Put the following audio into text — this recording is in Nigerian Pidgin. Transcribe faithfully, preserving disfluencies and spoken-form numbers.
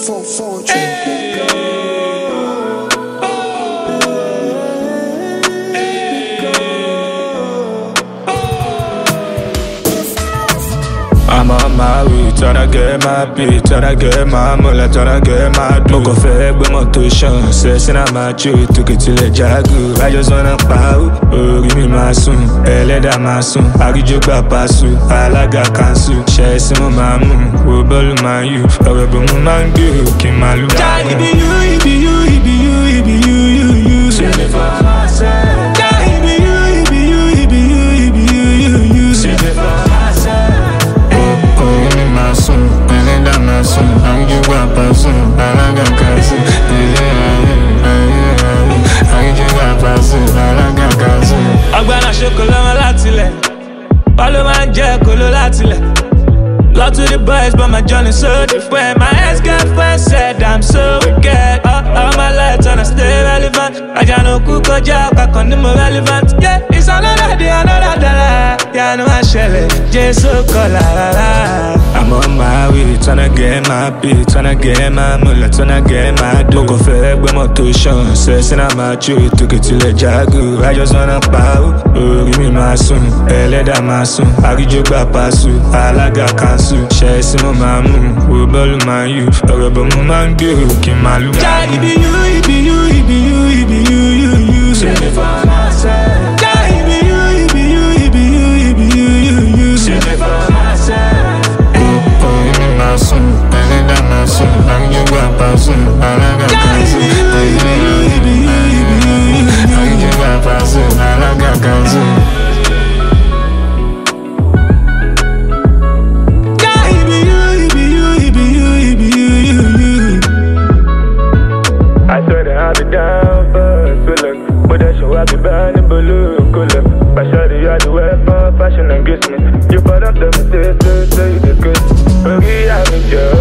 for fortune. I'm on my way, tryna get my pay, tryna get my money, tryna get my dough. Mo kàn fẹ́ gbé mọ́tò ṣan, ṣẹ̀ṣin náà máa jó, tókè tilẹ̀ jágò. I just wanna pawó, orí mi máa sùn, ẹlẹ́dàá máa sùn. Àríjó gbà pàṣù, alága kanṣu. Ṣẹ̀ṣin mo máa mú, wo bọ́ọ̀lù máa yù. Ọ̀rọ̀ bò mo máa ń gbé òkè máa lù. Já ibi yú, ibi yú, ibi yú, ibi yú, yú, yú. Ṣé mi fọ́ máa ṣẹ́? Já ibi yú, ibi yú, ibi yú, ibi yú, yú, yú. Ṣé mi fọ́ máa ṣẹ́? Masun, ẹlẹ́dàá máa sùn, àríjúgbà pàṣùn, alága kanṣu. Àríjúgbà pàṣùn, alága kanṣu. Ọgbẹ́nà ṣoko lọ́mọ látilẹ̀, wọ́n ló máa ń jẹ́ kóló látilẹ̀. Love to the boys, but my journey so different. My ex-girlfriend said I'm so wicked. All, all my life tryna stay relevant. I just know cook or job, I can't more relevant. Yeah, it's another day, another dollar. Yeah, I know I shall it. Just so color. I'm on my way, tryna get my pay, tryna get my money, tryna get my dough. Mo kàn fẹ́ gbé mọ́tò ṣan, ṣẹ̀ṣin náà máa jó, tókè tilẹ̀ jágò. I just wanna pawó, orí mi máa sùn, ẹlẹ́dàá máa sùn. Àríjó gbà pàṣù, alága kanṣu. Ṣẹ̀ṣin mo máa mú, wo bọ́ọ̀lù máa yù. Ọ̀rọ̀ bò mo máa ń gbé òkè máa lù. Já ibi yú, ibi yú, ibi yú, ibi yú, yú, yú. Ṣé mi fọ́ máa ṣẹ́? Já ibi yú, ibi yú, ibi yú, ibi yú, yú, yú. Ṣé mi fọ́ máa ṣẹ́? Orí mi máa sùn, ẹlẹ́dàá máa sùn. Àríjúgbà pàṣùn, alága kanṣu. Ibi yú, ibi yú, ibi yú, yú, yú. Àríjúgbà pàṣùn, alága kanṣu. I swear that I'll be down for so long, but that show I'll be burning blue color. But shawty, you are the weapon, fashion and grace me. You put up the mistake, so you the good. Okay, I'm in